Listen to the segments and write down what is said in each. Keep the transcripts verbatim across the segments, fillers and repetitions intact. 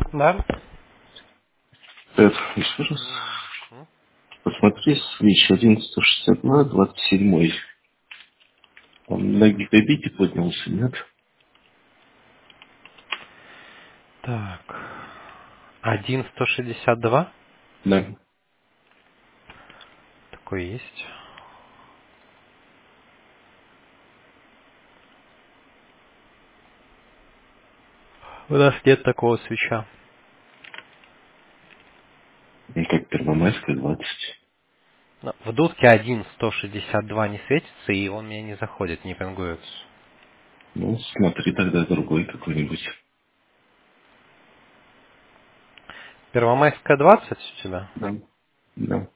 Да? Так, еще раз. Мгм. Посмотри, свич один сто шестьдесят два, двадцать семь. Он на гигабите поднялся, нет? Так. один сто шестьдесят два. Да. Такой есть. У нас нет такого свеча. Ну, как Первомайская двадцать. Но в дудке один сто шестьдесят два не светится, и он мне не заходит, не пингуется. Ну, смотри тогда другой какой-нибудь. Первомайская двадцать у тебя? Да. Да.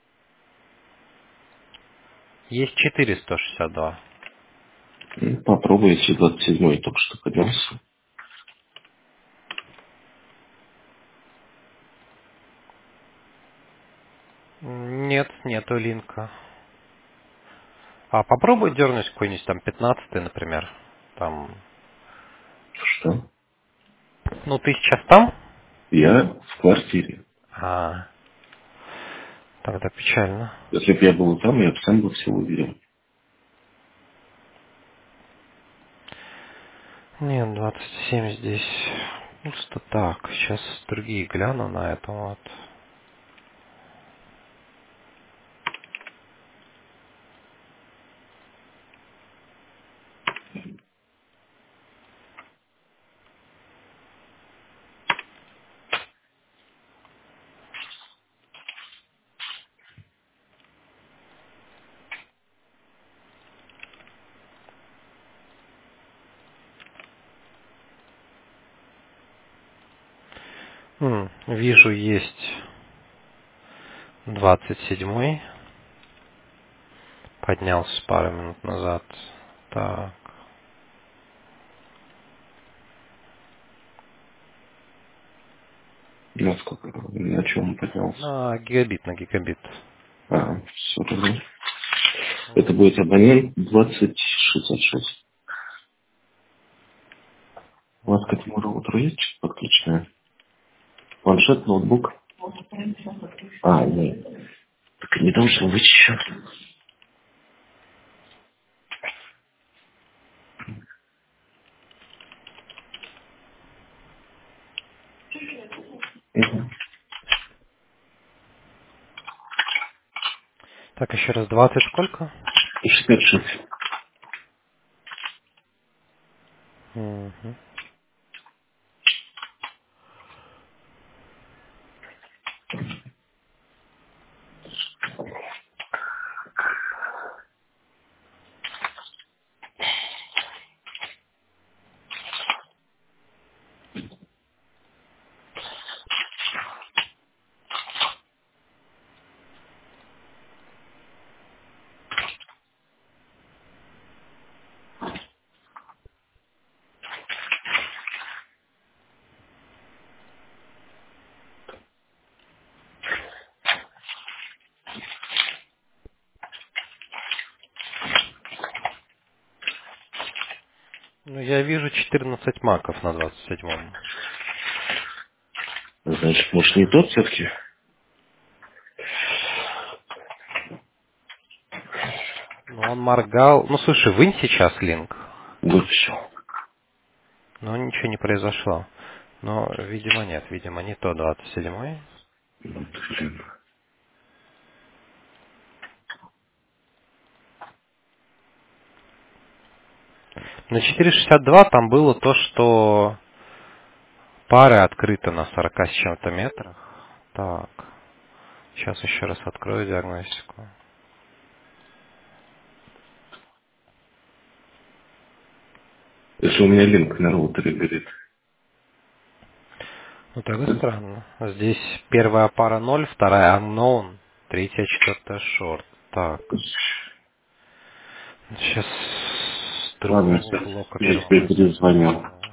Есть четыре сто шестьдесят два. Ну, попробуй, если двадцать семь только что поднялся. Нет, нету линка. А попробуй дернуть какой-нибудь там пятнадцатый, например. Там. Что? Ну, ты сейчас там? Я в квартире. А, тогда печально. Если бы я был там, я бы сам бы все увидел. Нет, двадцать семь здесь. Просто так. Сейчас другие гляну на это вот. М, вижу, есть двадцать седьмой. Поднялся пару минут назад. Так. Насколько, на чем он поднялся? На гигабит, на гигабит. А, все равно. Это М, будет абонент двадцать шестьдесят шесть. У вас к этому роутеру есть что-то подключенное? Планшет, ноутбук? А, нет. Так не должно быть еще. Мгм. Так, еще раз, двадцать сколько? шестьдесят шесть. Мгм. Ну, я вижу четырнадцать маков на двадцать седьмом. Значит, может, не тот все-таки? Ну, он моргал. Ну, слушай, вынь сейчас линк. Выпущил. Но ничего не произошло. Но, видимо, нет. Видимо, не то двадцать седьмой. Ну, блин. На четыреста шестьдесят два там было то, что пары открыты на сорока с чем-то метрах. Так, сейчас еще раз открою диагностику. Если у меня линк на роутере горит. Ну, тогда странно. Здесь первая пара ноль, вторая unknown, третья, четвертая short. Так, сейчас Ладно, другого сейчас блока я тебе первомайского. перезвоню.